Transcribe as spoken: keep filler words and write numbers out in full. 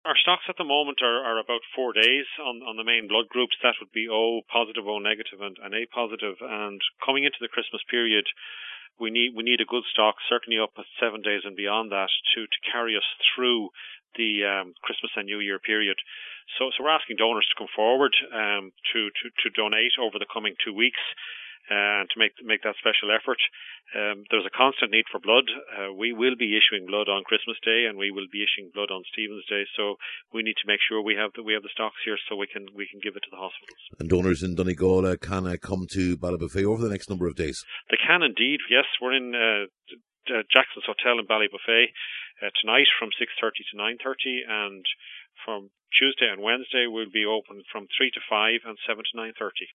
Our stocks at the moment are, are about four days on, on the main blood groups. That would be O positive, O negative, and, and A positive. And coming into the Christmas period, we need we need a good stock, certainly up at seven days and beyond that, to, to carry us through the um, Christmas and New Year period. So, so we're asking donors to come forward um, to, to, to donate over the coming two weeks. Uh, and to make make that special effort. Um, there's a constant need for blood. Uh, we will be issuing blood on Christmas Day, and we will be issuing blood on Stephen's Day. So we need to make sure we have the, we have the stocks here, so we can we can give it to the hospitals. And donors in Donegal uh, can uh, come to Ballybofey over the next number of days. They can indeed. Yes, we're in uh, uh, Jackson's Hotel in Ballybofey uh, tonight from six thirty to nine thirty, and from Tuesday and Wednesday we'll be open from three to five and seven to nine thirty.